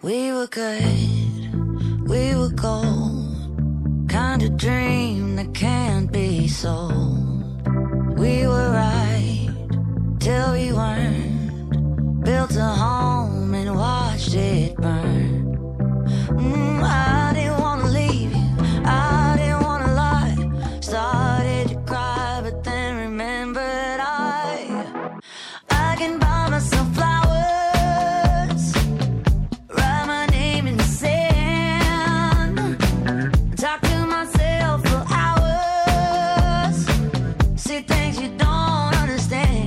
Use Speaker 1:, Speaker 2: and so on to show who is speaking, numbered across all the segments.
Speaker 1: We were good, we were gold, kind of dream that can't be sold. We were right till we weren't, built a home and watched it burn. I didn't wanna leave you, I didn't wanna lie, started to cry but then remembered I can buy myself flowers, write my name in the sand, talk to myself for hours, see things you don't understand.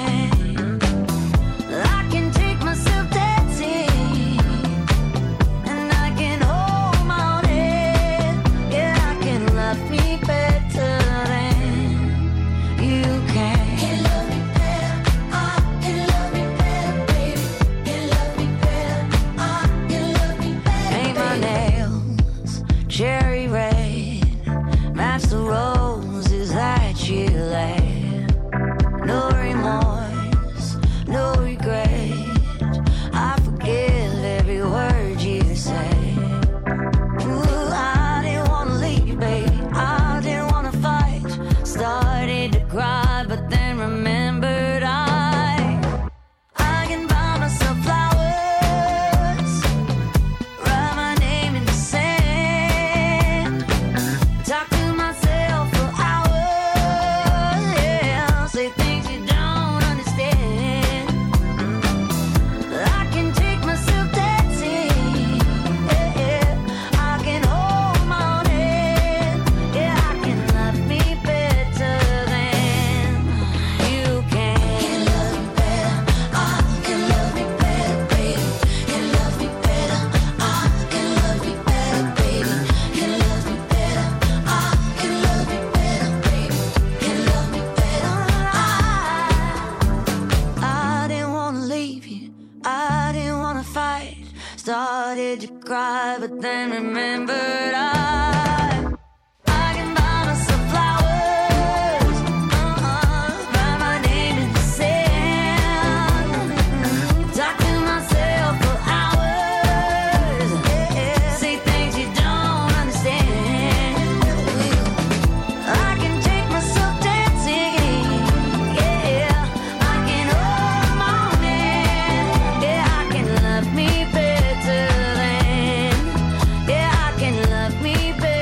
Speaker 1: I can take myself dancing, and I can hold my own head. Yeah, I can love me better than you can. Can love me better, I can love me better, baby. Can love me better, I can love me better. Paint my nails cherry red, match the roses that you laid. No remorse, no regret, I forgive every word you say. Ooh, I didn't wanna leave, baby, I didn't wanna fight, started to cry but then remembered I can buy myself flowers, write my name in the sand, talk to myself for hours, yeah, say things you don't understand. I can take myself dancing, yeah, I can hold my own head, yeah, I can love me better than you can. Can love me better, I can love me better, baby. Can love me better, I can love me better, baby. Can love me better, I can love me better, baby. Can love me better, I didn't wanna leave you, I didn't wanna fight, started to cry but then remembered I can buy myself flowers, write my name in the sand, talk to myself for hours, yeah, say things you don't understand. I can take myself dancing, yeah, I can hold my own hand, yeah, I can love me better than, yeah, I can love me better.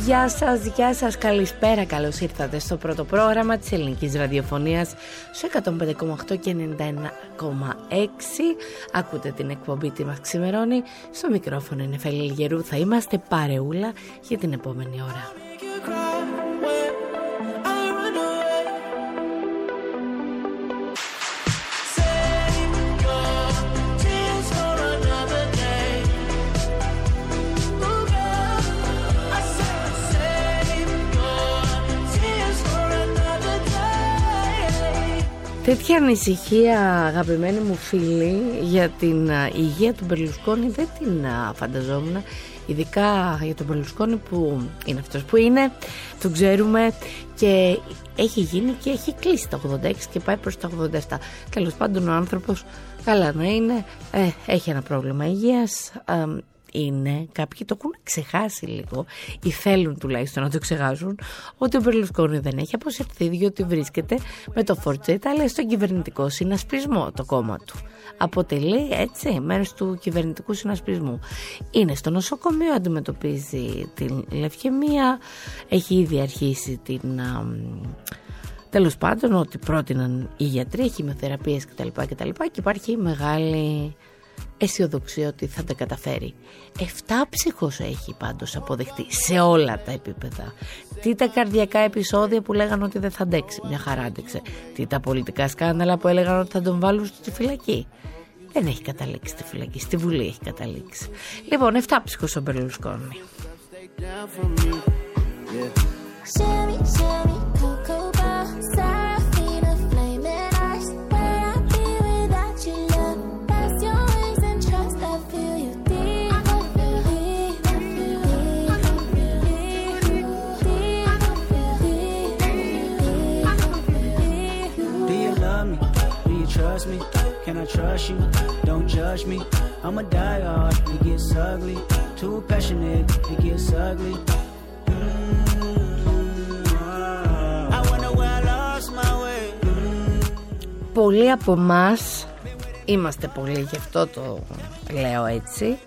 Speaker 2: Γεια σας, καλησπέρα, καλώς ήρθατε στο πρώτο πρόγραμμα της ελληνικής ραδιοφωνίας στο 105,8 και 91,6. Ακούτε την εκπομπή «Τι μας ξημερώνει». Στο μικρόφωνο είναι Φέλη Λιγερού. Θα είμαστε παρεούλα για την επόμενη ώρα. Τέτοια ανησυχία, αγαπημένοι μου φίλοι, για την υγεία του Μπερλουσκόνη δεν την φανταζόμουν. Ειδικά για τον Μπερλουσκόνη που είναι αυτός που είναι, τον ξέρουμε και έχει γίνει και έχει κλείσει τα 86 και πάει προς τα 87. Τέλος πάντων ο άνθρωπος καλά να είναι, έχει ένα πρόβλημα υγείας. Είναι, κάποιοι το έχουν ξεχάσει λίγο ή θέλουν τουλάχιστον να το ξεχάσουν, ότι ο Μπερλουσκόνη δεν έχει αποσυρθεί, διότι βρίσκεται με το Forza Italia στον κυβερνητικό συνασπισμό το κόμμα του. Αποτελεί έτσι μέρος του κυβερνητικού συνασπισμού. Είναι στο νοσοκομείο, αντιμετωπίζει την λευκαιμία, έχει ήδη αρχίσει την... τέλος πάντων, ότι πρότειναν οι γιατροί, χημειοθεραπείες κτλ. Και υπάρχει μεγάλη αισιοδοξία ότι θα τα καταφέρει. 7ψυχος έχει πάντως αποδεχτεί σε όλα τα επίπεδα. Τι τα καρδιακά επεισόδια που λέγανε ότι δεν θα αντέξει, μια χαρά άντεξε. Τι τα πολιτικά σκάνδαλα που έλεγαν ότι θα τον βάλουν στη φυλακή. Δεν έχει καταλήξει στη φυλακή, στη Βουλή έχει καταλήξει. Λοιπόν, 7ψυχος ο Μπερλουσκόνη.
Speaker 3: Trust me, can I trust you? Don't judge me. I'm a diehard, it gets ugly. Too passionate, it gets ugly. I wonder where I lost my way.
Speaker 2: Πολλοί από εμάς, είμαστε πολλοί, γι' αυτό το λέω έτσι,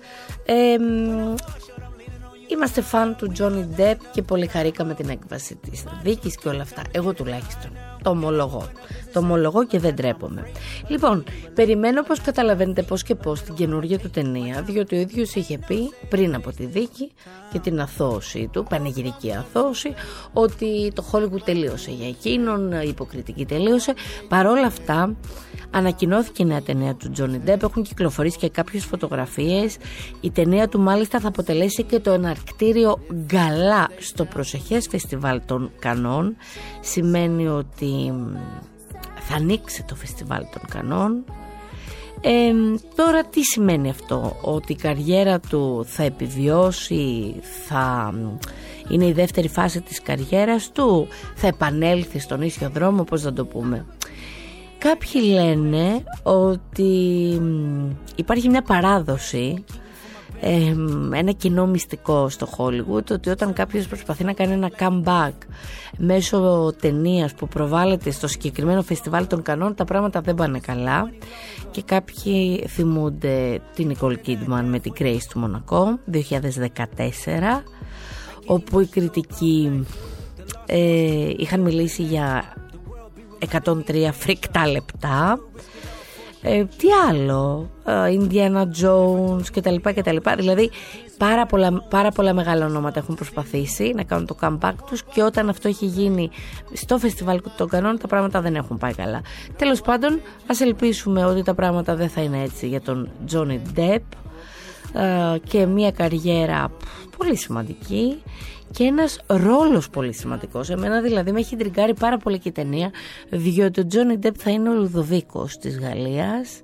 Speaker 2: είμαστε φαν του Τζόνι Ντεπ και πολύ χαρήκαμε την έκβαση της δίκης και όλα αυτά. Εγώ τουλάχιστον το ομολογώ και δεν τρέπομαι. Λοιπόν, περιμένω, πως καταλαβαίνετε, πώς και πώς την καινούργια του ταινία, διότι ο ίδιος είχε πει πριν από τη δίκη και την αθώωση του, πανηγυρική αθώωση, ότι το Hollywood τελείωσε για εκείνον, η υποκριτική τελείωσε. Παρόλα αυτά ανακοινώθηκε η νέα ταινία του Τζόνι Ντεπ, έχουν κυκλοφορήσει και κάποιες φωτογραφίες. Η ταινία του μάλιστα θα αποτελέσει και το εναρκτήριο γκαλά στο προσεχές φεστιβάλ των Κανών. Σημαίνει ότι θα ανοίξει το φεστιβάλ των Κανών. Τώρα τι σημαίνει αυτό? Ότι η καριέρα του θα επιβιώσει, θα είναι η δεύτερη φάση της καριέρας του, θα επανέλθει στον ίσιο δρόμο, πώς να το πούμε. Κάποιοι λένε ότι υπάρχει μια παράδοση, ένα κοινό μυστικό στο Hollywood, ότι όταν κάποιος προσπαθεί να κάνει ένα comeback μέσω ταινίας που προβάλλεται στο συγκεκριμένο φεστιβάλ των Κανών, τα πράγματα δεν πάνε καλά. Και κάποιοι θυμούνται την Nicole Kidman με την Grace του Μονακό 2014, όπου οι κριτικοί είχαν μιλήσει για 103 φρικτά λεπτά. Τι άλλο, Indiana Jones κτλ. Δηλαδή πάρα πολλά μεγάλα ονόματα έχουν προσπαθήσει να κάνουν το comeback τους, και όταν αυτό έχει γίνει στο φεστιβάλ των Κανών, τα πράγματα δεν έχουν πάει καλά. Τέλος πάντων, ας ελπίσουμε ότι τα πράγματα δεν θα είναι έτσι για τον Johnny Depp, και μια καριέρα πολύ σημαντική και ένας ρόλος πολύ σημαντικός. Εμένα δηλαδή με έχει τριγκάρει πάρα πολύ και η ταινία, διότι ο Τζόνι Ντεπ θα είναι ο Λουδοβίκος της Γαλλίας,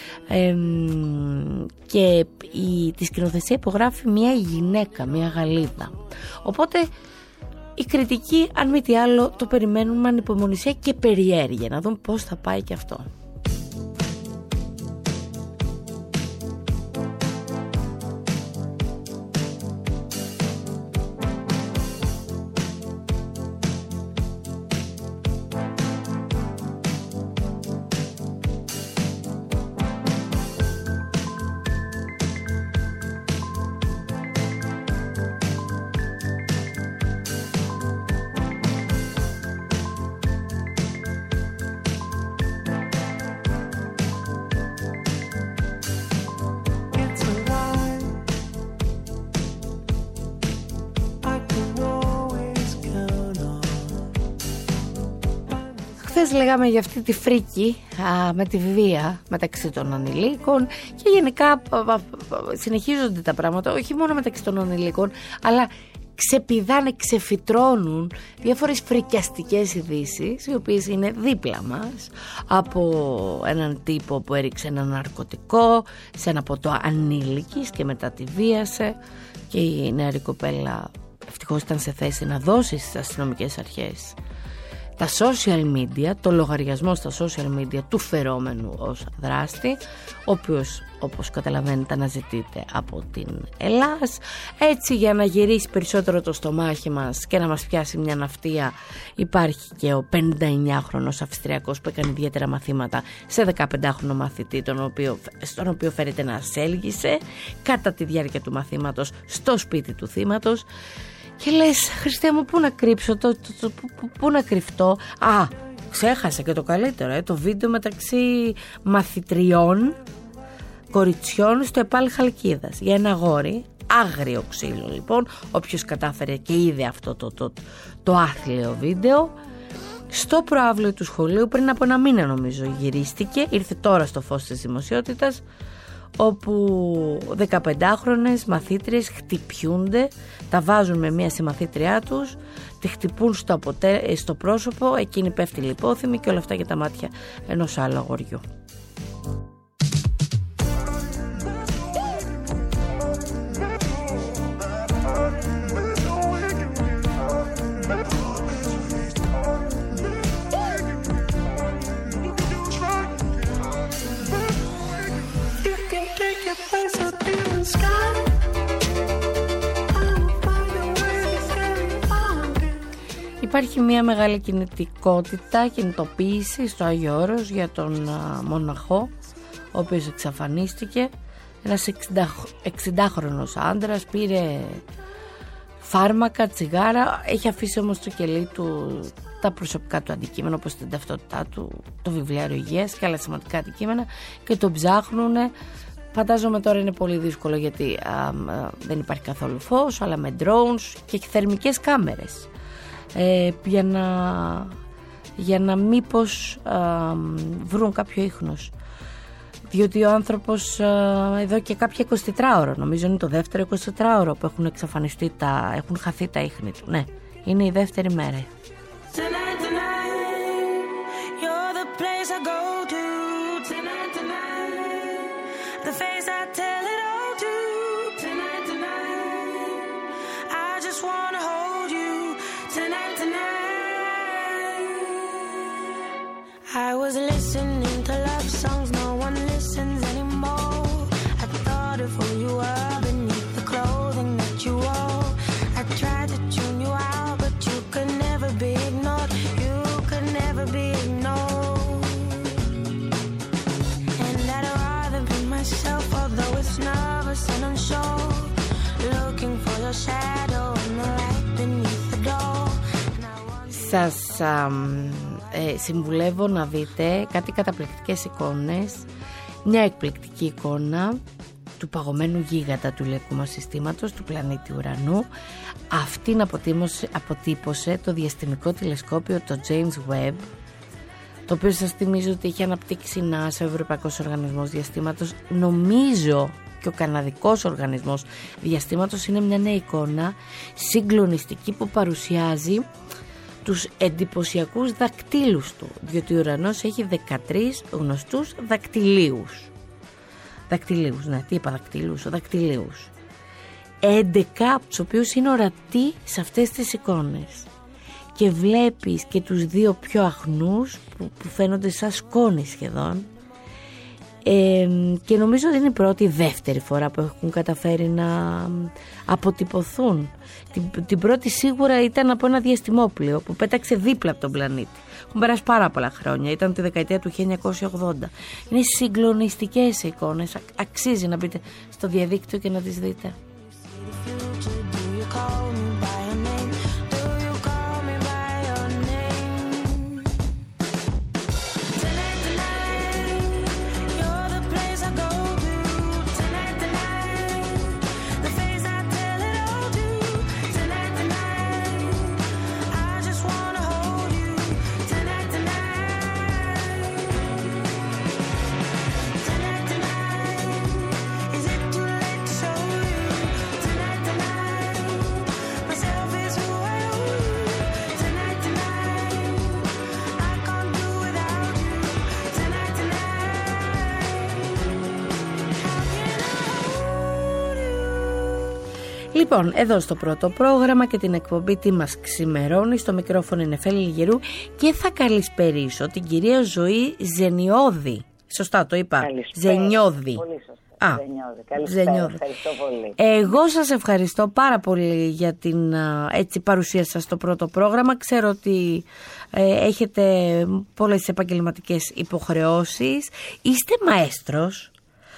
Speaker 2: και τη σκηνοθεσία υπογράφει μια γυναίκα, μια Γαλλίδα. Οπότε οι κριτικοί, αν μη τι άλλο, το περιμένουν με ανυπομονησία και περιέργεια, να δουν πώς θα πάει και αυτό. Χθες λέγαμε για αυτή τη φρίκη με τη βία μεταξύ των ανηλίκων και γενικά συνεχίζονται τα πράγματα, όχι μόνο μεταξύ των ανηλίκων, αλλά ξεπηδάνε, ξεφυτρώνουν διάφορες φρικιαστικές ειδήσεις, οι οποίες είναι δίπλα μας, από έναν τύπο που έριξε ένα ναρκωτικό σε ένα ποτό ανήλικης και μετά τη βίασε, και η νεαρή κοπέλα ευτυχώς ήταν σε θέση να δώσει στις αστυνομικές αρχές τα social media, το λογαριασμό στα social media του φερόμενου ως δράστη, ο οποίος, όπως καταλαβαίνετε, αναζητείται από την Ελλάς. Έτσι, για να γυρίσει περισσότερο το στομάχι μας και να μας πιάσει μια ναυτία, υπάρχει και ο 59χρονος Αυστριακός που έκανε ιδιαίτερα μαθήματα σε 15χρονο μαθητή, στον οποίο φέρεται να ασέλγησε κατά τη διάρκεια του μαθήματος στο σπίτι του θύματος. Και λες, Χριστέ μου, πού να κρύψω, πού να κρυφτώ. Ξέχασα και το καλύτερο, το βίντεο μεταξύ μαθητριών, κοριτσιών στο ΕΠΑΛ Χαλκίδας, για ένα αγόρι, άγριο ξύλο λοιπόν. Όποιος κατάφερε και είδε αυτό το άθλιο βίντεο, στο προαύλιο του σχολείου, πριν από ένα μήνα νομίζω γυρίστηκε, ήρθε τώρα στο φως της δημοσιότητας, όπου 15χρονες μαθήτριες χτυπιούνται, τα βάζουν με μία συμμαθήτριά τους, τη χτυπούν στο πρόσωπο, εκείνη πέφτει λιπόθυμη, και όλα αυτά για τα μάτια ενός άλλου αγοριού. Υπάρχει μια μεγάλη κινητοποίηση στο Άγιο Όρος για τον μοναχό, ο οποίος εξαφανίστηκε. Ένας 60χρονος άντρας, πήρε φάρμακα, τσιγάρα, έχει αφήσει όμως στο κελί του τα προσωπικά του αντικείμενα, όπως την ταυτότητά του, το βιβλιάριο υγείας και άλλα σημαντικά αντικείμενα, και τον ψάχνουνε. Φαντάζομαι τώρα είναι πολύ δύσκολο, γιατί δεν υπάρχει καθόλου φως, αλλά με drones και θερμικές κάμερες, για να μήπως βρουν κάποιο ίχνος, διότι ο άνθρωπος εδώ και κάποια 24ωρο, νομίζω είναι το δεύτερο 24ωρο που έχουν εξαφανιστεί έχουν χαθεί τα ίχνη του. Ναι, είναι η δεύτερη μέρα.
Speaker 4: I was listening to love songs no one listens anymore. I thought of who you were beneath the clothing that you wore. I tried to tune you out, but you could never be ignored. You could never be ignored. And I'd rather be myself, although it's nervous and unsure. Looking for your shadow in the light beneath the door.
Speaker 2: Σας συμβουλεύω να δείτε κάτι καταπληκτικές εικόνες. Μια εκπληκτική εικόνα του παγωμένου γίγαντα του ηλιακού μας συστήματος, του πλανήτη Ουρανού. Αυτήν αποτύπωσε το διαστημικό τηλεσκόπιο, το James Webb, το οποίο σας θυμίζω ότι έχει αναπτύξει η NASA, ο Ευρωπαϊκός Οργανισμός Διαστήματος. Νομίζω και ο Καναδικός Οργανισμός Διαστήματος. Είναι μια νέα εικόνα συγκλονιστική που παρουσιάζει τους εντυπωσιακούς δακτύλους του, διότι ο ουρανός έχει 13 γνωστούς δακτυλίους. Δακτυλίους, ναι, τι είπα, δακτυλίους. 11 από τους οποίους είναι ορατοί σε αυτές τις εικόνες. Και βλέπεις και τους δύο πιο αχνούς που φαίνονται σαν σκόνη σχεδόν. Και νομίζω ότι είναι η πρώτη ή δεύτερη φορά που έχουν καταφέρει να αποτυπωθούν. Την πρώτη σίγουρα ήταν από ένα διαστημόπλοιο που πέταξε δίπλα από τον πλανήτη. Έχουν περάσει πάρα πολλά χρόνια, ήταν τη δεκαετία του 1980. Είναι συγκλονιστικές εικόνες, αξίζει να μπείτε στο διαδίκτυο και να τις δείτε. Λοιπόν, εδώ στο πρώτο πρόγραμμα και την εκπομπή Τι μας ξημερώνει, στο μικρόφωνο είναι Νεφέλη Λιγερού και θα καλησπερίσω την κυρία Ζωή Ζενιώδη. Σωστά το είπα? Ζενιώδη.
Speaker 5: Πολύ σωστά. Καλησπέρα, ευχαριστώ πολύ.
Speaker 2: Εγώ σας ευχαριστώ πάρα πολύ για την παρουσία σας στο πρώτο πρόγραμμα. Ξέρω ότι έχετε πολλές επαγγελματικές υποχρεώσεις. Είστε μαέστρος.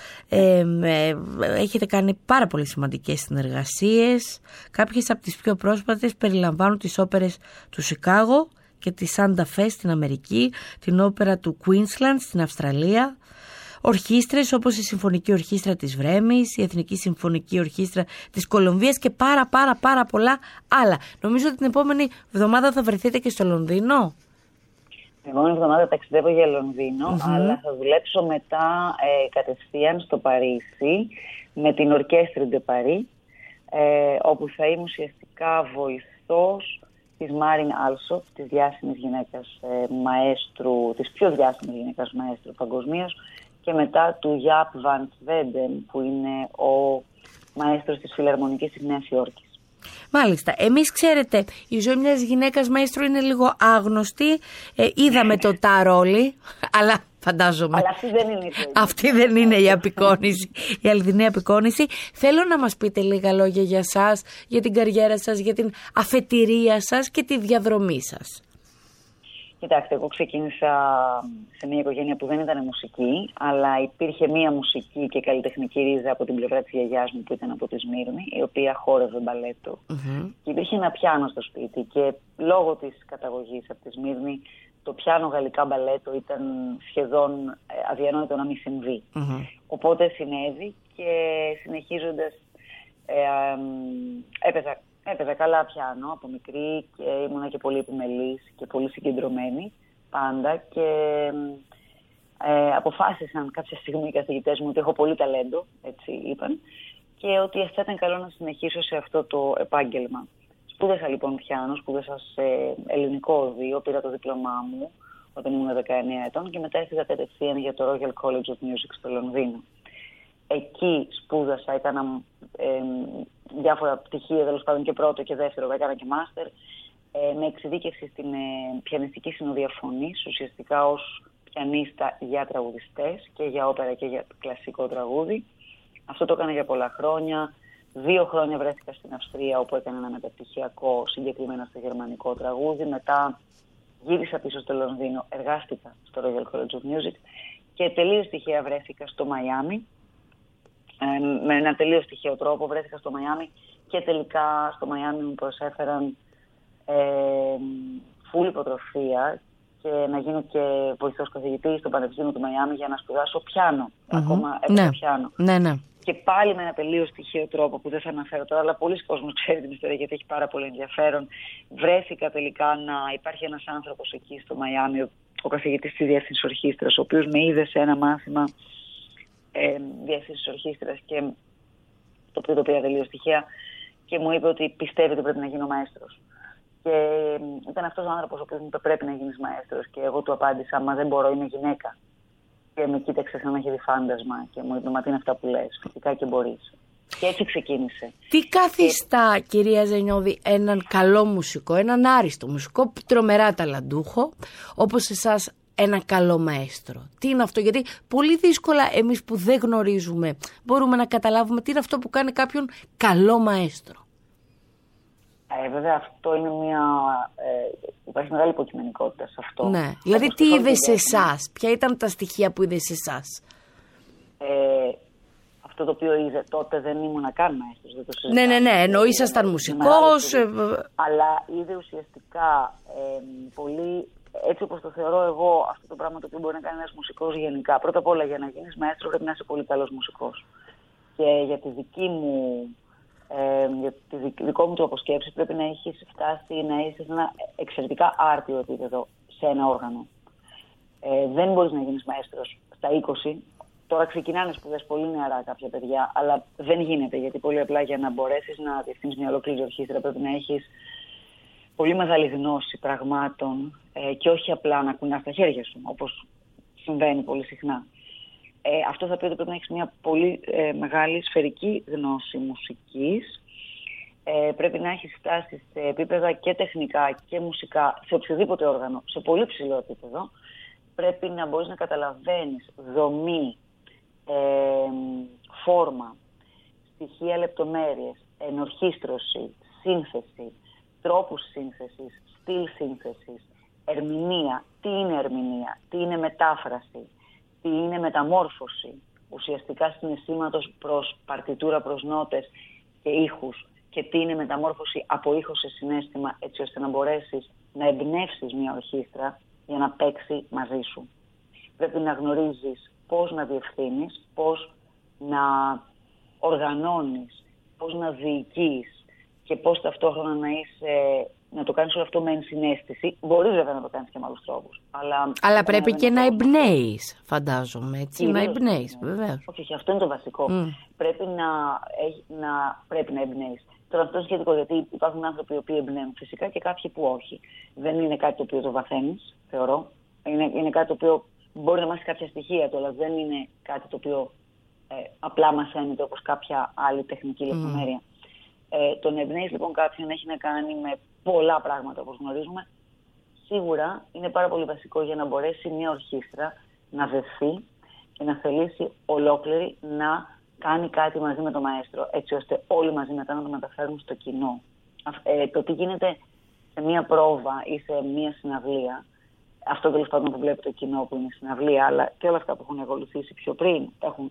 Speaker 2: Έχετε κάνει πάρα πολύ σημαντικές συνεργασίες. Κάποιες από τις πιο πρόσφατες περιλαμβάνουν τις όπερες του Σικάγο και τη Σάντα Φε στην Αμερική, την όπερα του Queensland στην Αυστραλία, ορχήστρες όπως η Συμφωνική Ορχήστρα της Βρέμης, η Εθνική Συμφωνική Ορχήστρα της Κολομβίας και πάρα πολλά άλλα. Νομίζω ότι την επόμενη εβδομάδα θα βρεθείτε και στο Λονδίνο.
Speaker 5: Την επόμενη εβδομάδα ταξιδεύω για Λονδίνο, αλλά θα δουλέψω μετά κατευθείαν στο Παρίσι με την Ορκέστρη de Paris, όπου θα είμαι ουσιαστικά βοηθός της Μάριν Άλσοφ, της διάσημης γυναίκας μαέστρου, της πιο διάσημης γυναίκας μαέστρου παγκοσμίως, και μετά του Γιάπ Βαν Σβέντεν, που είναι ο μαέστρος της Φιλαρμονικής της Νέας Υόρκης.
Speaker 2: Μάλιστα. Εμείς, ξέρετε, η ζωή μιας γυναίκας μαέστρου είναι λίγο άγνωστη. Είδαμε το ταρόλι, αλλά φαντάζομαι.
Speaker 5: Αλλά αυτή δεν είναι η ζωή.
Speaker 2: Αυτή δεν είναι η απεικόνηση, η αληθινή απεικόνηση. Θέλω να μας πείτε λίγα λόγια για σας, για την καριέρα σας, για την αφετηρία σας και τη διαδρομή σας.
Speaker 5: Κοιτάξτε, εγώ ξεκίνησα σε μια οικογένεια που δεν ήταν μουσική, αλλά υπήρχε μια μουσική και καλλιτεχνική ρίζα από την πλευρά της γιαγιάς μου που ήταν από τη Σμύρνη, η οποία χόρευε μπαλέτο. Και υπήρχε ένα πιάνο στο σπίτι και λόγω της καταγωγής από τη Σμύρνη, το πιάνο γαλλικά μπαλέτο ήταν σχεδόν αδιανόητο να μην συμβεί. Οπότε συνέβη και συνεχίζοντας έπαιζα καλά πιάνο από μικρή και ήμουνα και πολύ επιμελής και πολύ συγκεντρωμένη πάντα και αποφάσισαν κάποια στιγμή οι καθηγητές μου ότι έχω πολύ ταλέντο, έτσι είπαν, και ότι θα ήταν καλό να συνεχίσω σε αυτό το επάγγελμα. Σπούδασα λοιπόν πιάνο, σπούδασα σε ελληνικό οδείο, πήρα το δίπλωμά μου όταν ήμουν 19 ετών και μετά έφυγα κατευθείαν για το Royal College of Music στο Λονδίνο. Εκεί σπούδασα, έκανα διάφορα πτυχία, τέλος πάντων και πρώτο και δεύτερο, έκανα και μάστερ, με εξειδίκευση στην πιανιστική συνοδεία φωνής, ουσιαστικά ως πιανίστα για τραγουδιστές και για όπερα και για κλασικό τραγούδι. Αυτό το έκανα για πολλά χρόνια. 2 χρόνια βρέθηκα στην Αυστρία, όπου έκανα ένα μεταπτυχιακό, συγκεκριμένα στο γερμανικό τραγούδι. Μετά γύρισα πίσω στο Λονδίνο, εργάστηκα στο Royal College of Music και τελείως τυχαία βρέθηκα στο Μαϊάμι. Με ένα τελείως τυχαίο τρόπο βρέθηκα στο Μαϊάμι και τελικά στο Μαϊάμι μου προσέφεραν full υποτροφία και να γίνω και βοηθός καθηγητής στο Πανεπιστήμιο του Μαϊάμι για να σπουδάσω πιάνο. Ακόμα έπαιζα πιάνο.
Speaker 2: Ναι.
Speaker 5: Και πάλι με ένα τελείως τυχαίο τρόπο που δεν θα αναφέρω τώρα, αλλά πολλοί κόσμος ξέρει την ιστορία γιατί έχει πάρα πολύ ενδιαφέρον. Βρέθηκα τελικά να υπάρχει ένας άνθρωπος εκεί στο Μαϊάμι, ο καθηγητής της Διεύθυνσης Ορχήστρας, ο οποίος με είδε σε ένα μάθημα Διεύθυνσης Ορχήστρας και το οποίο το πήρα τελείως τυχαία και μου είπε ότι πιστεύει ότι πρέπει να γίνω μαέστρος. Και ήταν αυτός ο άνθρωπος ο οποίος μου είπε πρέπει να γίνεις μαέστρος και εγώ του απάντησα μα δεν μπορώ, είμαι γυναίκα. Και με κοίταξε σαν να έχει δει φάντασμα και μου είπε μα τι είναι αυτά που λες, φυσικά και μπορείς. Και έτσι ξεκίνησε.
Speaker 2: Τι καθιστά, κυρία Ζενιώδη, έναν καλό μουσικό, έναν άριστο μουσικό, τρομερά ταλαντούχο, όπως εσάς ένα καλό μαέστρο? Τι είναι αυτό? Γιατί πολύ δύσκολα εμείς που δεν γνωρίζουμε μπορούμε να καταλάβουμε τι είναι αυτό που κάνει κάποιον καλό μαέστρο.
Speaker 5: Βέβαια αυτό είναι υπάρχει μεγάλη υποκειμενικότητα σε αυτό.
Speaker 2: Ναι, δηλαδή τι είδε σε εσάς, ποια ήταν τα στοιχεία που είδε σε εσάς?
Speaker 5: Αυτό το οποίο είδε τότε δεν ήμουν καν μαέστρος, δεν το συζητάω.
Speaker 2: Ναι, ενώ ήσασταν μουσικός.
Speaker 5: Αλλά είδε ουσιαστικά πολύ, έτσι όπως το θεωρώ εγώ, αυτό το πράγμα το οποίο μπορεί να κάνει ένας μουσικός γενικά. Πρώτα απ' όλα για να γίνεις μαέστρο πρέπει να είσαι πολύ καλός μουσικός. Και για τη δική μου... για τη δικό μου του αποσκέψη πρέπει να έχεις φτάσει να είσαι σε ένα εξαιρετικά άρτιο επίπεδο σε ένα όργανο. Δεν μπορείς να γίνεις μαέστρος στα 20. Τώρα ξεκινάνε σπουδές πολύ νεαρά κάποια παιδιά, αλλά δεν γίνεται γιατί πολύ απλά για να μπορέσεις να διευθύνεις μια ολόκληρη ορχήστρα πρέπει να έχεις πολύ μεγάλη γνώση πραγμάτων και όχι απλά να κουνάς τα χέρια σου, όπως συμβαίνει πολύ συχνά. Αυτό θα πει ότι πρέπει να έχεις μια πολύ μεγάλη σφαιρική γνώση μουσικής πρέπει να έχεις φτάσει σε επίπεδα και τεχνικά και μουσικά, σε οποιοδήποτε όργανο, σε πολύ ψηλό επίπεδο. Πρέπει να μπορείς να καταλαβαίνεις δομή, φόρμα, στοιχεία, λεπτομέρειες, ενορχήστρωση, σύνθεση, τρόπους σύνθεσης, στυλ σύνθεσης, ερμηνεία. Τι είναι ερμηνεία, τι είναι μετάφραση, τι είναι μεταμόρφωση ουσιαστικά συναισθήματος προς παρτιτούρα, προς νότες και ήχους, και τι είναι μεταμόρφωση από ήχο σε συναίσθημα, έτσι ώστε να μπορέσεις να εμπνεύσεις μια ορχήστρα για να παίξει μαζί σου. Πρέπει να γνωρίζεις πώς να διευθύνεις, πώς να οργανώνεις, πώς να διοικείς και πώς ταυτόχρονα να το κάνεις όλο αυτό με ενσυναίσθηση. Μπορείς βέβαια να το κάνεις και με άλλους τρόπους.
Speaker 2: Αλλά πρέπει και να εμπνέεις, φαντάζομαι, έτσι, να εμπνέεις, βεβαίως.
Speaker 5: Όχι, αυτό είναι το βασικό. Πρέπει να εμπνέεις. Τώρα αυτό είναι σχετικό, γιατί υπάρχουν άνθρωποι οι οποίοι εμπνέουν φυσικά και κάποιοι που όχι. Δεν είναι κάτι το οποίο το βαθαίνεις, θεωρώ. Είναι κάτι το οποίο μπορεί να μάθεις κάποια στοιχεία του, αλλά δεν είναι κάτι το οποίο απλά μαθαίνεται όπως κάποια άλλη τεχνική λεπτομέρεια. Το να εμπνέεις λοιπόν κάποιον έχει να κάνει με πολλά πράγματα, όπως γνωρίζουμε. Σίγουρα είναι πάρα πολύ βασικό για να μπορέσει μια ορχήστρα να δεθεί και να θελήσει ολόκληρη να κάνει κάτι μαζί με το μαέστρο, έτσι ώστε όλοι μαζί μετά να το μεταφέρουν στο κοινό. Το τι γίνεται σε μια πρόβα ή σε μια συναυλία, αυτό τέλος πάντων που βλέπει το κοινό που είναι συναυλία, αλλά και όλα αυτά που έχουν ακολουθήσει πιο πριν, έχουν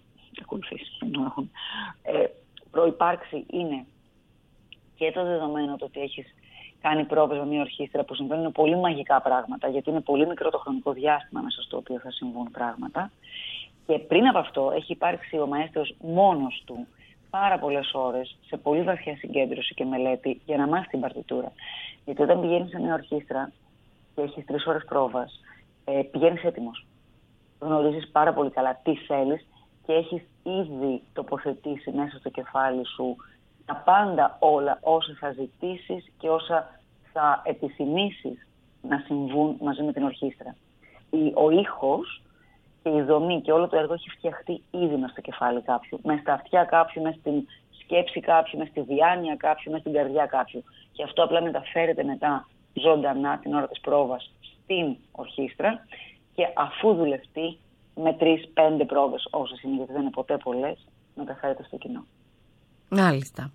Speaker 5: προϋπάρξει, είναι και το δεδομένο το ότι έχεις κάνει πρόβες με μια ορχήστρα, που συμβαίνουν πολύ μαγικά πράγματα, γιατί είναι πολύ μικρό το χρονικό διάστημα μέσα στο οποίο θα συμβούν πράγματα. Και πριν από αυτό έχει υπάρξει ο μαέστρος μόνος του πάρα πολλές ώρες σε πολύ βαθιά συγκέντρωση και μελέτη για να μάθει την παρτιτούρα. Γιατί όταν πηγαίνεις σε μια ορχήστρα και έχεις 3 ώρες πρόβας, πηγαίνεις έτοιμος. Γνωρίζεις πάρα πολύ καλά τι θέλεις και έχεις ήδη τοποθετήσει μέσα στο κεφάλι σου τα πάντα όλα όσα θα ζητήσεις και όσα θα επιθυμήσεις να συμβούν μαζί με την ορχήστρα. Ο ήχος και η δομή και όλο το έργο έχει φτιαχτεί ήδη μέσα στο κεφάλι κάποιου, μέσα στα αυτιά κάποιου, μέσα στην σκέψη κάποιου, μέσα στη διάνοια κάποιου, μέσα στην καρδιά κάποιου. Και αυτό απλά μεταφέρεται μετά ζωντανά την ώρα της πρόβας στην ορχήστρα και αφού δουλευτεί με 3-5 πρόβες όσες είναι, γιατί δεν είναι ποτέ πολλές, μεταφέρεται στο κοινό.
Speaker 2: Μάλιστα.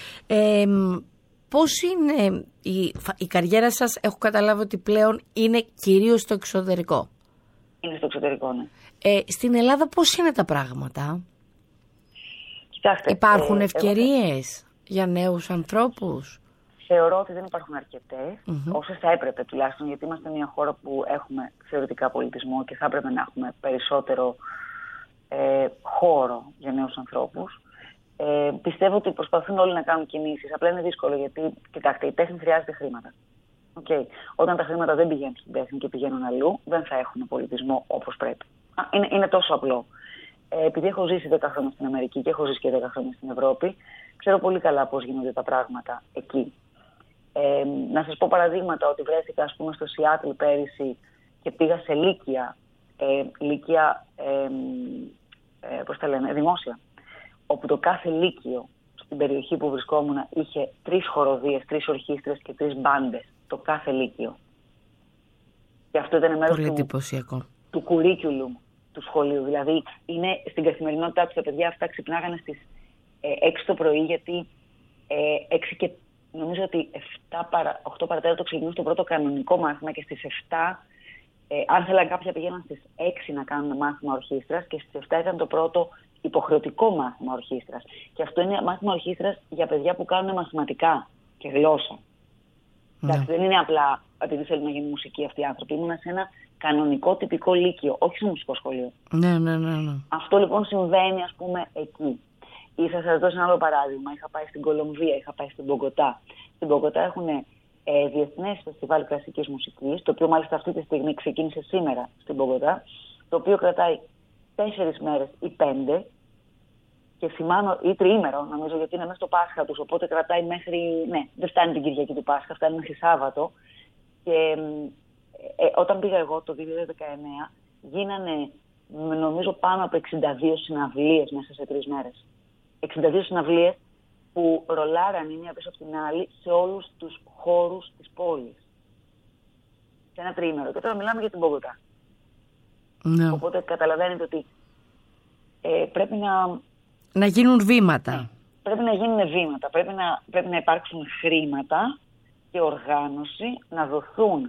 Speaker 2: Πώς είναι η καριέρα σας? Έχω καταλάβει ότι πλέον είναι κυρίως στο εξωτερικό.
Speaker 5: Είναι στο εξωτερικό, ναι.
Speaker 2: Στην Ελλάδα πώς είναι τα πράγματα?
Speaker 5: Κοιτάξτε,
Speaker 2: υπάρχουν ευκαιρίες για νέους ανθρώπους?
Speaker 5: Θεωρώ ότι δεν υπάρχουν αρκετές, όσες θα έπρεπε τουλάχιστον, γιατί είμαστε μια χώρα που έχουμε θεωρητικά πολιτισμό και θα έπρεπε να έχουμε περισσότερο χώρο για νέους ανθρώπους. Πιστεύω ότι προσπαθούν όλοι να κάνουν κινήσεις. Απλά είναι δύσκολο, γιατί, κοιτάξτε, η τέχνη χρειάζεται χρήματα. Okay. Όταν τα χρήματα δεν πηγαίνουν στην τέχνη και πηγαίνουν αλλού, δεν θα έχουν πολιτισμό όπως πρέπει. Είναι τόσο απλό. Επειδή έχω ζήσει 10 χρόνια στην Αμερική και έχω ζήσει και 10 χρόνια στην Ευρώπη, ξέρω πολύ καλά πώς γίνονται τα πράγματα εκεί. Να σας πω παραδείγματα, ότι βρέθηκα, ας πούμε, στο Σιάτλ πέρυσι και πήγα σε λύκεια, πώς τα λένε, δημόσια, όπου το κάθε λύκειο στην περιοχή που βρισκόμουν είχε 3 χοροδίες, 3 ορχήστρες και 3 μπάντες. Το κάθε λύκειο. Και αυτό ήταν μέρος του curriculum του σχολείου. Δηλαδή, είναι στην καθημερινότητά τους τα παιδιά αυτά ξυπνάγανε στις 6 το πρωί, γιατί 6 και νομίζω ότι 8 παρατέταρτο ξεκινούσε το πρώτο κανονικό μάθημα και στις 7, αν θέλαν κάποια πηγαίναν στις 6 να κάνουν μάθημα ορχήστρας και στις 7 ήταν το πρώτο υποχρεωτικό μάθημα ορχήστρας. Και αυτό είναι μάθημα ορχήστρας για παιδιά που κάνουν μαθηματικά και γλώσσα. Εντάξει, δεν είναι απλά επειδή θέλουν να γίνουν μουσικοί αυτοί οι άνθρωποι. Ήμουν σε ένα κανονικό τυπικό λύκειο, όχι σε μουσικό σχολείο.
Speaker 2: Ναι.
Speaker 5: Αυτό λοιπόν συμβαίνει, ας πούμε, εκεί. Ή θα σας δώσω ένα άλλο παράδειγμα. Είχα πάει στην Κολομβία, είχα πάει στην Μπογκοτά. Στην Μπογκοτά έχουν διεθνές φεστιβάλ κλασικής μουσικής, το οποίο μάλιστα αυτή τη στιγμή ξεκίνησε σήμερα στην Μπογκοτά, το οποίο κρατάει 4 μέρες ή 5. Και θυμάμαι, ή τριήμερο, νομίζω, γιατί είναι μέσα στο Πάσχα τους, οπότε κρατάει μέχρι. Ναι, δεν φτάνει την Κυριακή του Πάσχα, φτάνει μέχρι Σάββατο. Και όταν πήγα εγώ το 2019, γίνανε νομίζω πάνω από 62 συναυλίες μέσα σε 3 μέρες. 62 συναυλίες που ρολάραν η μία πίσω από την άλλη σε όλους τους χώρους της πόλης. Σε ένα τριήμερο. Και τώρα μιλάμε για την Μπογοτά.
Speaker 2: Ναι.
Speaker 5: Οπότε καταλαβαίνετε ότι πρέπει
Speaker 2: να γίνουν βήματα.
Speaker 5: Πρέπει να γίνουν βήματα. Πρέπει να υπάρξουν χρήματα και οργάνωση, να δοθούν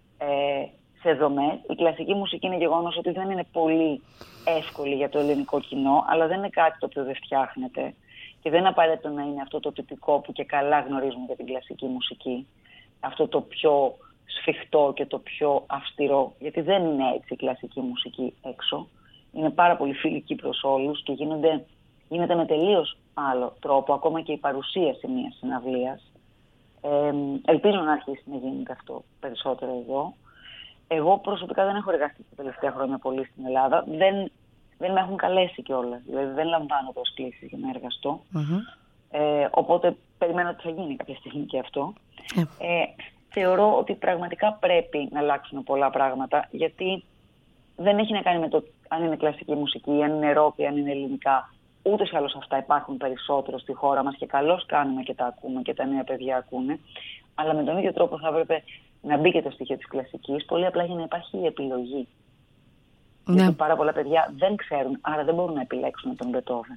Speaker 5: σε δομές. Η κλασική μουσική είναι γεγονός ότι δεν είναι πολύ εύκολη για το ελληνικό κοινό, αλλά δεν είναι κάτι το οποίο δεν φτιάχνεται. Και δεν είναι απαραίτητο να είναι αυτό το τυπικό που και καλά γνωρίζουμε για την κλασική μουσική. Αυτό το πιο σφιχτό και το πιο αυστηρό. Γιατί δεν είναι έτσι η κλασική μουσική έξω. Είναι πάρα πολύ φιλική προς όλους και γίνεται με τελείως άλλο τρόπο, ακόμα και η παρουσίαση μιας συναυλίας. Ελπίζω να αρχίσει να γίνεται αυτό περισσότερο εδώ. Εγώ προσωπικά δεν έχω εργαστεί τα τελευταία χρόνια πολύ στην Ελλάδα. Δεν με έχουν καλέσει κιόλας. Δηλαδή δεν λαμβάνω προσκλήσεις για να εργαστώ. Οπότε περιμένω ότι θα γίνει κάποια στιγμή και αυτό. Θεωρώ ότι πραγματικά πρέπει να αλλάξουν πολλά πράγματα, γιατί δεν έχει να κάνει με το αν είναι κλασική μουσική, αν είναι ροκ ή αν είναι ελληνικά. Ούτως ή άλλως αυτά υπάρχουν περισσότερο στη χώρα μας και καλώς κάνουμε και τα ακούμε και τα νέα παιδιά ακούνε. Αλλά με τον ίδιο τρόπο θα έπρεπε να μπει και το στοιχείο της κλασικής, πολύ απλά για να υπάρχει η επιλογή. Ναι. Γιατί πάρα πολλά παιδιά δεν ξέρουν, άρα δεν μπορούν να επιλέξουν τον Μπετόβεν.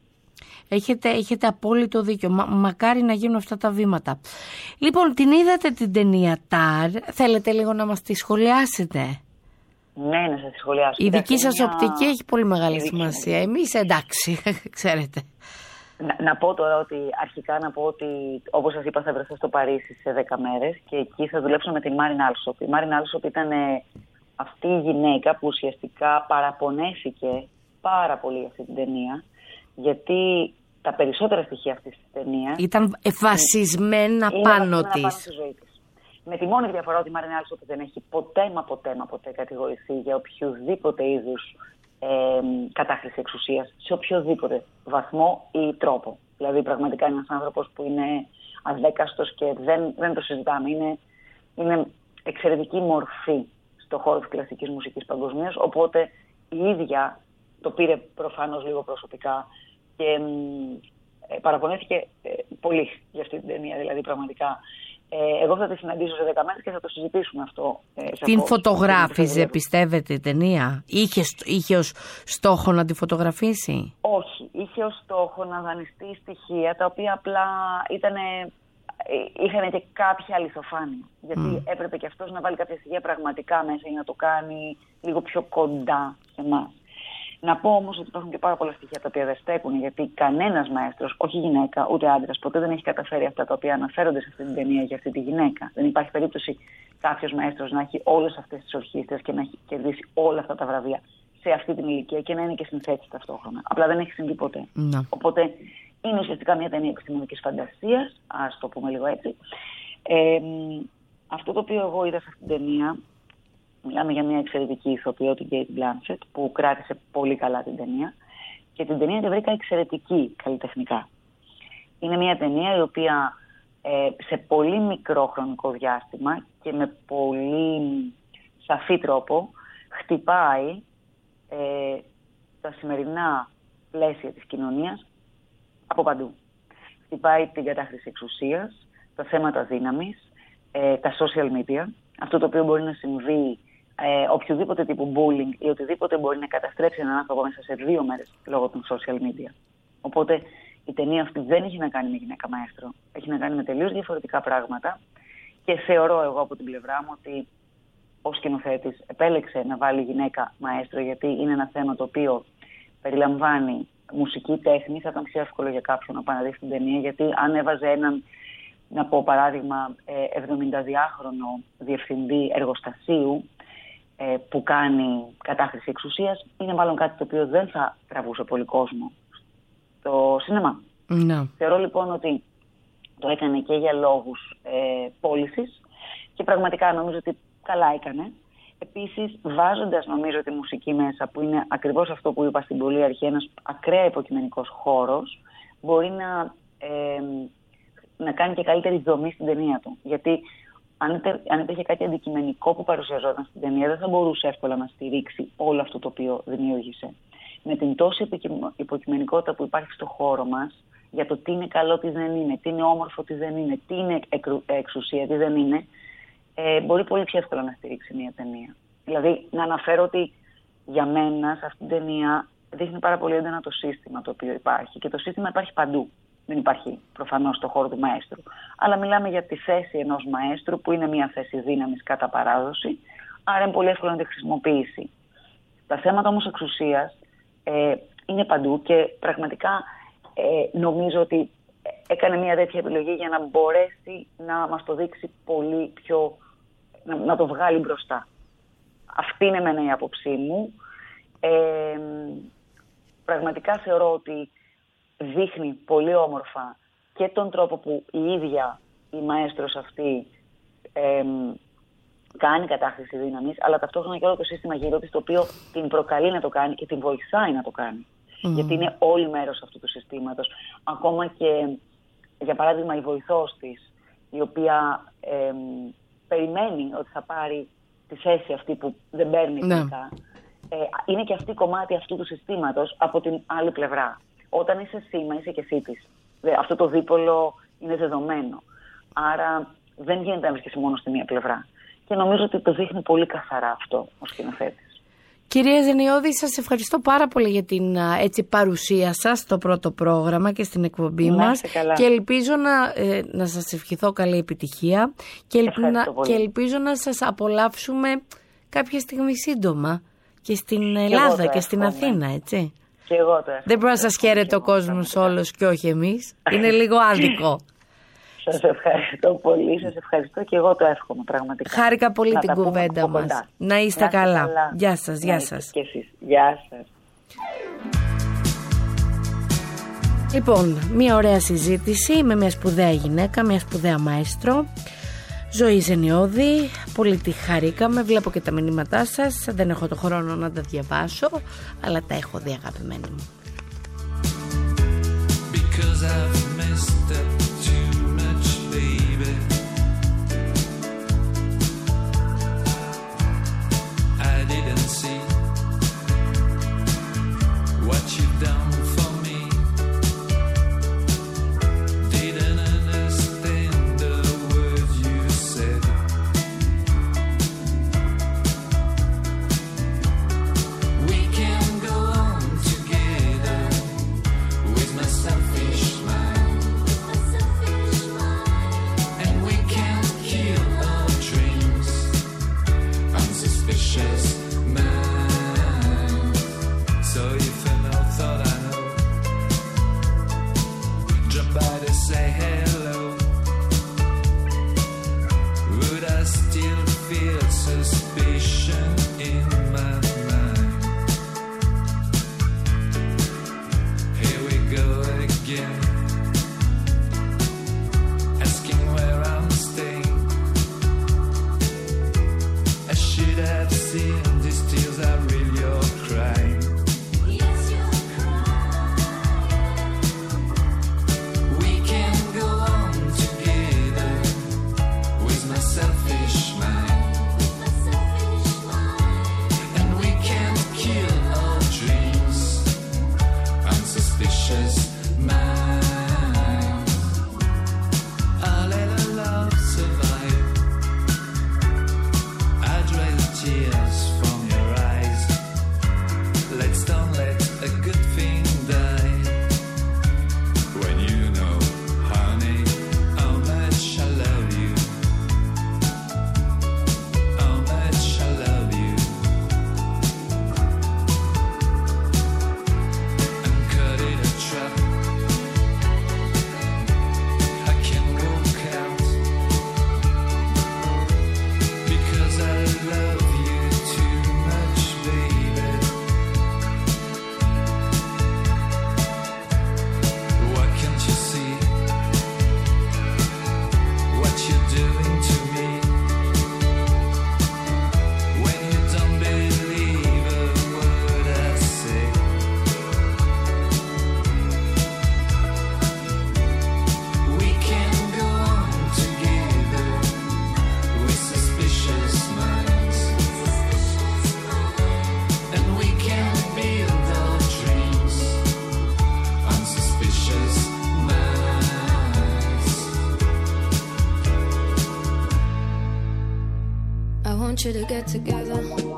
Speaker 2: Έχετε απόλυτο δίκιο. Μακάρι να γίνουν αυτά τα βήματα. Λοιπόν, την είδατε την ταινία Τάρ. Θέλετε λίγο να μας τη σχολιάσετε?
Speaker 5: Ναι, να σας τη σχολιάσω.
Speaker 2: Η δική σας οπτική έχει πολύ μεγάλη σημασία. Εμείς εντάξει, ξέρετε.
Speaker 5: Να πω τώρα ότι αρχικά όπως σας είπα θα βρεθώ στο Παρίσι σε 10 μέρες και εκεί θα δουλέψω με την Μάριν Άλσοπ. Η Μάριν Άλσοπ ήταν αυτή η γυναίκα που ουσιαστικά παραπονέθηκε πάρα πολύ για αυτή την ταινία, γιατί τα περισσότερα στοιχεία αυτής της ταινίας
Speaker 2: ήταν βασισμένα πάνω της.
Speaker 5: Με τη μόνη διαφορά ότι η Μάριν Άλσοπ δεν έχει ποτέ κατηγορηθεί για οποιοδήποτε είδους κατάχρηση εξουσίας, σε οποιοδήποτε βαθμό ή τρόπο. Δηλαδή πραγματικά είναι ένας άνθρωπος που είναι αδέκαστος και δεν το συζητάμε. Είναι εξαιρετική μορφή στο χώρο της κλασικής μουσικής παγκοσμίως, οπότε η ίδια το πήρε προφανώς λίγο προσωπικά και παραπονέθηκε πολύ για αυτή την ταινία, δηλαδή πραγματικά. Εγώ θα τη συναντήσω σε 10 μέρες και θα το συζητήσουμε αυτό.
Speaker 2: Την φωτογράφιζε, πιστεύετε, η ταινία? Είχε ως στόχο να τη φωτογραφίσει?
Speaker 5: Όχι, είχε ως στόχο να δανειστεί στοιχεία τα οποία απλά είχαν και κάποια αληθοφάνεια. Γιατί έπρεπε και αυτός να βάλει κάποια στοιχεία πραγματικά μέσα για να το κάνει λίγο πιο κοντά σε εμάς. Να πω όμως ότι υπάρχουν και πάρα πολλά στοιχεία τα οποία δεν στέκουν, γιατί κανένας μαέστρος, όχι γυναίκα ούτε άντρας, ποτέ δεν έχει καταφέρει αυτά τα οποία αναφέρονται σε αυτή την ταινία για αυτή τη γυναίκα. Δεν υπάρχει περίπτωση κάποιος μαέστρος να έχει όλες αυτές τις ορχήστρες και να έχει κερδίσει όλα αυτά τα βραβεία σε αυτή την ηλικία και να είναι και συνθέτης ταυτόχρονα. Απλά δεν έχει συμβεί ποτέ. Οπότε είναι ουσιαστικά μια ταινία επιστημονικής φαντασίας, ας το πούμε λίγο έτσι. Αυτό το οποίο εγώ είδα σε αυτή την ταινία. Μιλάμε για μια εξαιρετική ηθοποιό, την Κέιτ Μπλάνσετ, που κράτησε πολύ καλά την ταινία και την ταινία τη βρήκα εξαιρετική καλλιτεχνικά. Είναι μια ταινία η οποία σε πολύ μικρό χρονικό διάστημα και με πολύ σαφή τρόπο χτυπάει τα σημερινά πλαίσια της κοινωνίας από παντού. Χτυπάει την κατάχρηση εξουσίας, τα θέματα δύναμης, τα social media, αυτό το οποίο μπορεί να συμβεί, οποιοδήποτε τύπου bullying ή οτιδήποτε μπορεί να καταστρέψει έναν άνθρωπο μέσα σε 2 μέρες λόγω των social media. Οπότε η ταινία αυτή δεν έχει να κάνει με γυναίκα μαέστρο. Έχει να κάνει με τελείως διαφορετικά πράγματα και θεωρώ εγώ από την πλευρά μου ότι ο σκηνοθέτης επέλεξε να βάλει γυναίκα μαέστρο, γιατί είναι ένα θέμα το οποίο περιλαμβάνει μουσική τέχνη. Θα ήταν πιο εύκολο για κάποιον να πάει να δει την ταινία, γιατί αν έβαζε έναν, να πω παράδειγμα, 72χρονο διευθυντή εργοστασίου που κάνει κατάχρηση εξουσίας, είναι μάλλον κάτι το οποίο δεν θα τραβούσε πολύ κόσμο στο σινεμά. Θεωρώ λοιπόν ότι το έκανε και για λόγους πώλησης και πραγματικά νομίζω ότι καλά έκανε. Επίσης, βάζοντας νομίζω τη μουσική μέσα, που είναι ακριβώς αυτό που είπα στην πολύ αρχή, ένας ακραία υποκειμενικός χώρος, μπορεί να κάνει και καλύτερη δομή στην ταινία του. Γιατί αν υπήρχε κάτι αντικειμενικό που παρουσιαζόταν στην ταινία, δεν θα μπορούσε εύκολα να στηρίξει όλο αυτό το οποίο δημιούργησε. Με την τόση υποκειμενικότητα που υπάρχει στο χώρο μας, για το τι είναι καλό, τι δεν είναι, τι είναι όμορφο, τι δεν είναι, τι είναι εξουσία, τι δεν είναι, μπορεί πολύ πιο εύκολα να στηρίξει μια ταινία. Δηλαδή, να αναφέρω ότι για μένα σε αυτήν την ταινία δείχνει πάρα πολύ έντονα το σύστημα το οποίο υπάρχει. Και το σύστημα υπάρχει παντού. Δεν υπάρχει προφανώς στο χώρο του μαέστρου. Αλλά μιλάμε για τη θέση ενός μαέστρου, που είναι μια θέση δύναμης κατά παράδοση, άρα είναι πολύ εύκολο να τη χρησιμοποιήσει. Τα θέματα όμως εξουσίας είναι παντού και πραγματικά νομίζω ότι έκανε μια τέτοια επιλογή για να μπορέσει να μας το δείξει πολύ πιο, να το βγάλει μπροστά. Αυτή είναι εμένα η άποψή μου. Πραγματικά θεωρώ ότι δείχνει πολύ όμορφα και τον τρόπο που η ίδια η μαέστρος αυτή κάνει κατάχρηση δύναμης, αλλά ταυτόχρονα και όλο το σύστημα γύρω της, το οποίο την προκαλεί να το κάνει και την βοηθάει να το κάνει. Γιατί είναι όλοι μέρος αυτού του συστήματος. Ακόμα και, για παράδειγμα, η βοηθός της, η οποία περιμένει ότι θα πάρει τη θέση αυτή που δεν παίρνει τελικά, είναι και αυτή κομμάτι αυτού του συστήματος από την άλλη πλευρά. Όταν είσαι θύμα, είσαι και θήτης. Αυτό το δίπολο είναι δεδομένο. Άρα δεν γίνεται να βρίσκεσαι μόνο στη μία πλευρά. Και νομίζω ότι το δείχνει πολύ καθαρά αυτό ο σκηνοθέτης.
Speaker 2: Κυρία Ζενιώδη, σας ευχαριστώ πάρα πολύ για την παρουσία σας στο πρώτο πρόγραμμα και στην εκπομπή μας. Και ελπίζω να σας ευχηθώ καλή επιτυχία και ελπίζω να σας απολαύσουμε κάποια στιγμή σύντομα και στην Ελλάδα και στην Αθήνα, έτσι.
Speaker 5: Και εγώ το εύχομαι.
Speaker 2: Δεν μπορεί να σας χαίρεται ο κόσμος όλος και όχι εμείς. Είναι λίγο άδικο.
Speaker 5: Σας ευχαριστώ πολύ, σας ευχαριστώ και εγώ το εύχομαι πραγματικά.
Speaker 2: Χάρηκα πολύ την κουβέντα μας. Να είστε καλά. Γεια σας, γεια σας.
Speaker 5: Και εσείς. Γεια σας.
Speaker 2: Λοιπόν, μια ωραία συζήτηση με μια σπουδαία γυναίκα, μια σπουδαία μαέστρο, Ζωή Ζενιώδη. Πολύ τη χαρήκαμε, βλέπω και τα μηνύματά σας. Δεν έχω το χρόνο να τα διαβάσω, αλλά τα έχω δει, αγαπημένοι μου.
Speaker 6: Selfish mind. you to get together.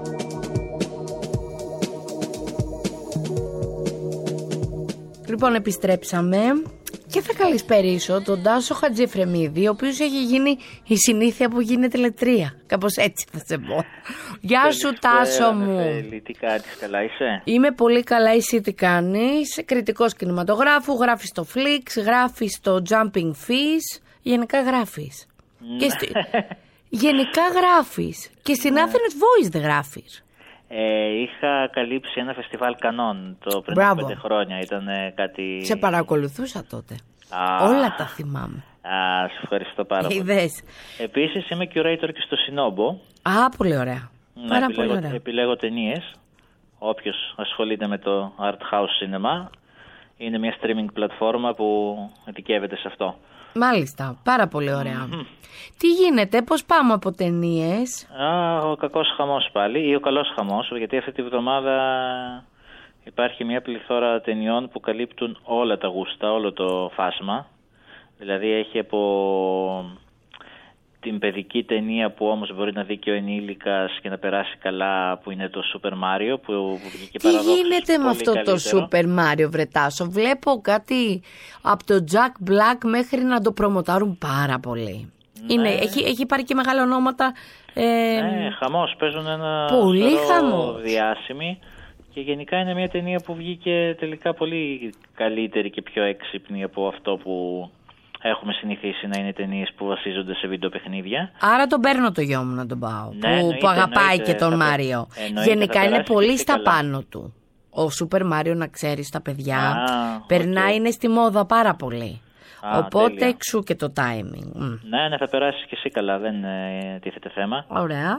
Speaker 2: Λοιπόν, επιστρέψαμε και θα καλησπερίσω τον Τάσο Χατζηφρεμίδη, ο οποίος έχει γίνει η συνήθεια που γίνεται λετρεία. Κάπως έτσι θα σε πω. Γεια σου Τάσο μου.
Speaker 7: Τι κάνεις, καλά είσαι?
Speaker 2: Είμαι πολύ καλά, εσύ τι κάνεις? Κριτικός κινηματογράφου, γράφεις στο Flix, γράφεις στο Jumping Fish, γενικά γράφεις. Και γενικά γράφεις. Και στην Athens Voice δεν γράφεις.
Speaker 7: Είχα καλύψει ένα φεστιβάλ κανόν πριν 5 χρόνια. Ήταν κάτι...
Speaker 2: Σε παρακολουθούσα τότε. Όλα τα θυμάμαι.
Speaker 7: Σε ευχαριστώ πάρα πολύ. Επίσης είμαι curator και στο Σινόμπο.
Speaker 2: Πολύ ωραία. Πάρα πολύ ωραία.
Speaker 7: Επιλέγω ταινίες. Όποιος ασχολείται με το Art House Cinema. Είναι μια streaming πλατφόρμα που ειδικεύεται σε αυτό.
Speaker 2: Μάλιστα, πάρα πολύ ωραία. Τι γίνεται, πώς πάμε από ταινίες?
Speaker 7: Ο κακός χαμός πάλι ή ο καλός χαμός, γιατί αυτή τη βδομάδα υπάρχει μια πληθώρα ταινιών που καλύπτουν όλα τα γούστα, όλο το φάσμα. Δηλαδή έχει από την παιδική ταινία που όμως μπορεί να δει και ο ενήλικας και να περάσει καλά, που είναι το Super Mario, που βγήκε παραδόξως.
Speaker 2: Τι γίνεται με αυτό
Speaker 7: καλύτερο.
Speaker 2: Το Super Mario, βρετάσο? Βλέπω κάτι από το Jack Black μέχρι να το προμοτάρουν πάρα πολύ. Ναι. Έχει πάρει και μεγάλα ονόματα.
Speaker 7: Χαμός, παίζουν ένα
Speaker 2: πολύ χαμός.
Speaker 7: Διάσημοι. Και γενικά είναι μια ταινία που βγήκε τελικά πολύ καλύτερη και πιο έξυπνη από αυτό που έχουμε συνηθίσει να είναι ταινίες που βασίζονται σε βιντεοπαιχνίδια.
Speaker 2: Άρα τον παίρνω το γιο μου να τον πάω.
Speaker 7: Ναι,
Speaker 2: που αγαπάει και τον Μάριο. Γενικά είναι πολύ στα πάνω του. Ο Super Mario, να ξέρεις, τα παιδιά περνάει, είναι στη μόδα πάρα πολύ. Οπότε εξού και το timing.
Speaker 7: Ναι, θα περάσεις και εσύ καλά, δεν τίθεται θέμα.
Speaker 2: Ωραία.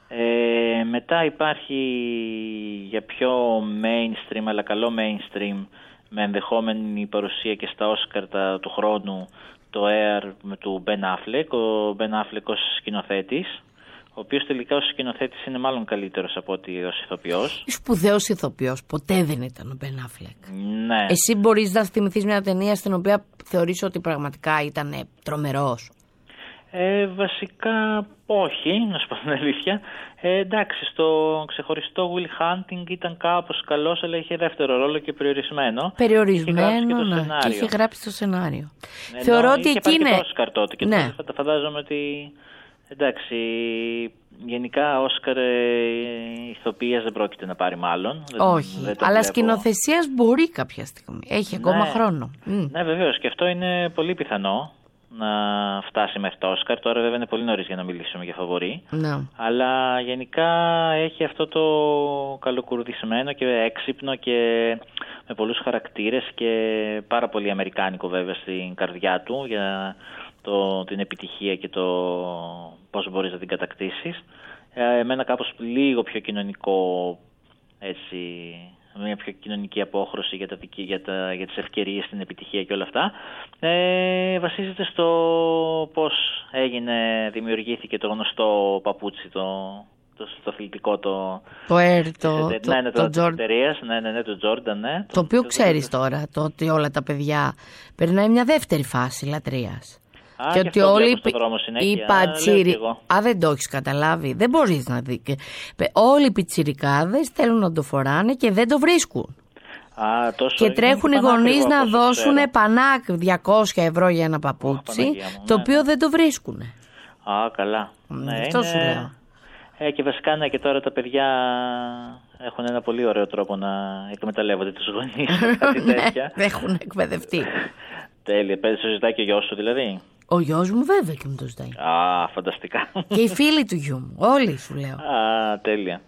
Speaker 7: Μετά υπάρχει για πιο mainstream, αλλά καλό mainstream, με ενδεχόμενη παρουσία και στα Όσκαρ του χρόνου, το Air του Ben Affleck. Ο Ben Affleck ως σκηνοθέτης, ο οποίος τελικά ως σκηνοθέτης είναι μάλλον καλύτερος από ότι ως ηθοποιός.
Speaker 2: Σπουδαίος ηθοποιός, ποτέ δεν ήταν ο Ben Affleck.
Speaker 7: Ναι.
Speaker 2: Εσύ μπορείς να θυμηθείς μια ταινία στην οποία θεωρείς ότι πραγματικά ήταν τρομερός?
Speaker 7: Βασικά όχι, να σου πω την αλήθεια. Εντάξει, στο ξεχωριστό Will Hunting ήταν κάπως καλός, αλλά είχε δεύτερο ρόλο και περιορισμένο.
Speaker 2: Περιορισμένο, και είχε γράψει το σενάριο. Θεωρώ ότι εκεί είναι...
Speaker 7: Είχε Όσκαρ τότε και τότε φαντάζομαι ότι... Εντάξει, γενικά Όσκαρ ηθοποιίας δεν πρόκειται να πάρει μάλλον.
Speaker 2: Όχι, αλλά σκηνοθεσίας μπορεί κάποια στιγμή. Έχει ακόμα χρόνο.
Speaker 7: Ναι, βεβαίως, και αυτό είναι πολύ πιθανό να φτάσει μέχρι το Όσκαρ. Τώρα βέβαια είναι πολύ νωρίς για να μιλήσουμε για φαβορί. Αλλά γενικά έχει αυτό το καλοκουρδισμένο και έξυπνο και με πολλούς χαρακτήρες και πάρα πολύ αμερικάνικο βέβαια στην καρδιά του για την επιτυχία και το πώς μπορείς να την κατακτήσεις. Εμένα κάπως λίγο πιο κοινωνικό, έτσι, μια πιο κοινωνική απόχρωση για τις ευκαιρίες, την επιτυχία και όλα αυτά. Βασίζεται στο πώς δημιουργήθηκε το γνωστό παπούτσι, το αθλητικό, το
Speaker 2: Air,
Speaker 7: της εταιρείας, το Jordan, ναι.
Speaker 2: Το οποίο ξέρεις τώρα, το ότι όλα τα περνάει μια δεύτερη φάση λατρείας.
Speaker 7: Και ότι όλοι οι
Speaker 2: πατσίρι... δεν το έχεις καταλάβει, δεν μπορείς να δει. Όλοι οι πιτσιρικάδες θέλουν να το φοράνε και δεν το βρίσκουν. Και τρέχουν οι γονείς να δώσουν πανάκ 200 ευρώ για ένα παπούτσι, το οποίο δεν το βρίσκουν.
Speaker 7: Καλά.
Speaker 2: Αυτό σου λέω.
Speaker 7: Και βασικά και τώρα τα παιδιά έχουν ένα πολύ ωραίο τρόπο να εκμεταλλεύονται τους γονείς. Κάτι τέτοια.
Speaker 2: Έχουν εκπαιδευτεί.
Speaker 7: Τέλεια. Παίζεις το ζητάει και ο γιος σου δηλαδή?
Speaker 2: Ο γιος μου βέβαια και μου το ζητάει.
Speaker 7: Φανταστικά.
Speaker 2: Και οι φίλοι του γιου μου. Όλοι σου λέω.
Speaker 7: Τέλεια.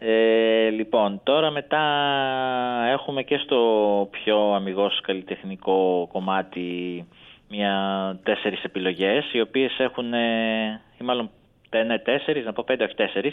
Speaker 7: Λοιπόν, τώρα μετά έχουμε και στο πιο αμιγώς καλλιτεχνικό κομμάτι 4 επιλογές, οι οποίες έχουν, ή μάλλον 4, να πω 5, όχι 4,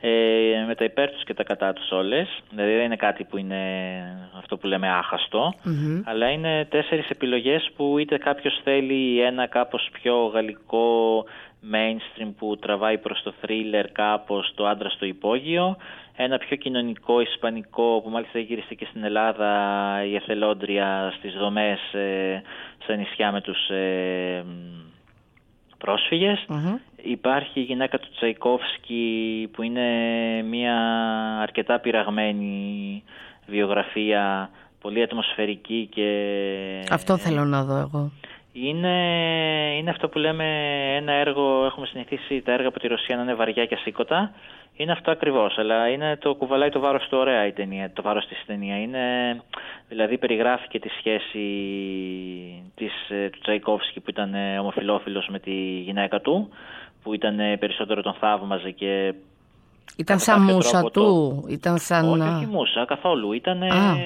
Speaker 7: με τα υπέρ τους και τα κατά τους όλες. Δηλαδή δεν είναι κάτι που είναι αυτό που λέμε άχαστο, αλλά είναι 4 επιλογές που είτε κάποιος θέλει ένα κάπως πιο γαλλικό mainstream που τραβάει προς το thriller κάπως, το άντρα στο υπόγειο, ένα πιο κοινωνικό ισπανικό που μάλιστα έχει γυριστεί και στην Ελλάδα, η εθελόντρια στις στα νησιά με τους πρόσφυγες, υπάρχει η γυναίκα του Τσαϊκόφσκι που είναι μια αρκετά πειραγμένη βιογραφία, πολύ ατμοσφαιρική και...
Speaker 2: Αυτό θέλω να δω εγώ.
Speaker 7: Είναι αυτό που λέμε ένα έργο, έχουμε συνηθίσει τα έργα από τη Ρωσία να είναι βαριά και ασήκωτα. Είναι αυτό ακριβώς, αλλά είναι το κουβαλάει το βάρος του ωραία η ταινία, το βάρος της ταινία. Δηλαδή περιγράφει και τη σχέση του Τσαϊκόφσκι που ήταν ομοφυλόφιλος με τη γυναίκα του, που ήταν περισσότερο τον θαύμαζε και...
Speaker 2: Ήταν σαν μούσα του, ήταν σαν...
Speaker 7: Όχι μούσα, καθόλου. Ήταν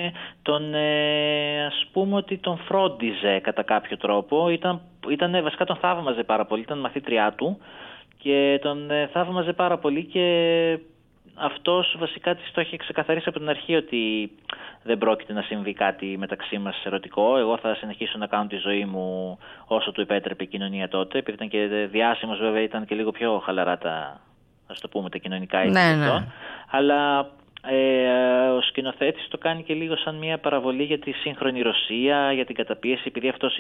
Speaker 7: ας πούμε ότι τον φρόντιζε κατά κάποιο τρόπο. Βασικά τον θαύμαζε πάρα πολύ, ήταν μαθήτριά του και τον θαύμαζε πάρα πολύ και αυτός βασικά της το είχε ξεκαθαρίσει από την αρχή ότι δεν πρόκειται να συμβεί κάτι μεταξύ μας ερωτικό. Εγώ θα συνεχίσω να κάνω τη ζωή μου όσο του επέτρεπε η κοινωνία τότε. Επειδή ήταν και διάσημος βέβαια, ήταν και λίγο πιο χαλαρά ας το πούμε τα κοινωνικά ήθη. Ναι. Αλλά ο σκηνοθέτης το κάνει και λίγο σαν μια παραβολή για τη σύγχρονη Ρωσία, για την καταπίεση, επειδή αυτός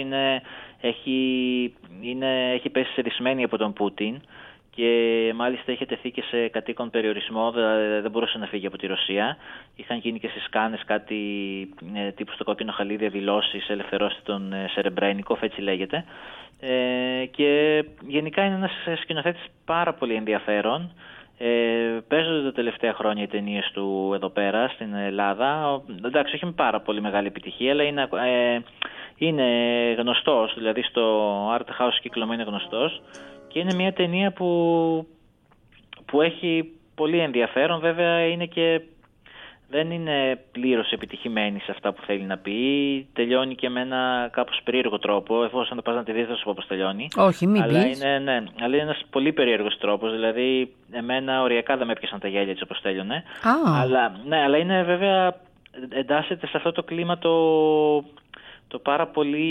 Speaker 7: έχει πέσει σε δυσμένη από τον Πούτιν και μάλιστα είχε τεθεί και σε κατοίκον περιορισμό, δεν μπορούσε να φύγει από τη Ρωσία. Είχαν γίνει και στις Κάνες κάτι τύπου στο κόκκινο χαλί διαδηλώσεις, ελευθερώστε τον Σερεμπρένικοφ, έτσι λέγεται. Και γενικά είναι ένας σκηνοθέτης πάρα πολύ ενδιαφέρον. Παίζονται τα τελευταία χρόνια οι ταινίες του εδώ πέρα στην Ελλάδα. Εντάξει, όχι με πάρα πολύ μεγάλη επιτυχία, αλλά είναι γνωστός, δηλαδή στο Art House κύκλωμα είναι γνωστός και είναι μια ταινία που έχει πολύ ενδιαφέρον. Βέβαια δεν είναι πλήρως επιτυχημένη σε αυτά που θέλει να πει. Τελειώνει και με ένα κάπως περίεργο τρόπο. Εφόσον το πας να τη δεις θα σου πω πώς τελειώνει.
Speaker 2: Όχι, μην πεις.
Speaker 7: Αλλά είναι ένας πολύ περίεργος τρόπος. Δηλαδή, εμένα οριακά δεν με έπιασαν τα γέλια έτσι όπως τέλειωνε. Αλλά είναι βέβαια, εντάσσεται σε αυτό το κλίμα το πάρα πολύ...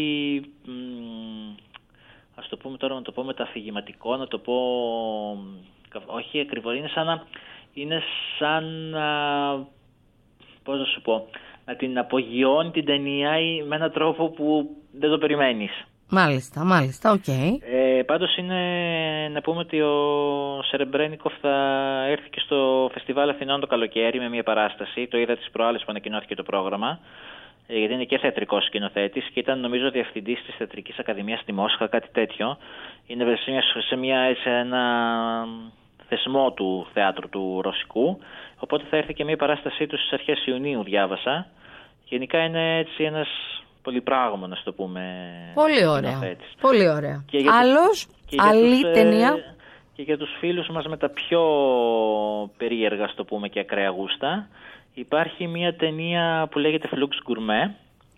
Speaker 7: Ας το πούμε τώρα, να το πω μεταφυγηματικό, να το πω... Όχι ακριβώς, είναι σαν πώς να σου πω, να την απογειώνει την ταινία με έναν τρόπο που δεν το περιμένεις.
Speaker 2: Μάλιστα, οκ.
Speaker 7: Πάντως να πούμε ότι ο Σερεμπρένικοφ θα έρθει και στο Φεστιβάλ Αθηνών το καλοκαίρι με μια παράσταση. Το είδα τις προάλλες που ανακοινώθηκε το πρόγραμμα, γιατί είναι και θεατρικός σκηνοθέτης και ήταν νομίζω διευθυντής της Θεατρικής Ακαδημίας στη Μόσχα, κάτι τέτοιο. Είναι σε ένα θεσμό του θεάτρου του ρωσικού, οπότε θα έρθει και μια παράστασή του στις αρχές Ιουνίου, διάβασα. Γενικά είναι έτσι ένας πολυπράγμων, να το πούμε.
Speaker 2: Πολύ ωραία. Άλλος, άλλη ταινία.
Speaker 7: Και για τους φίλους μας με τα πιο περίεργα, το πούμε, και ακραία γούστα, υπάρχει μια ταινία που λέγεται Flux Gourmet,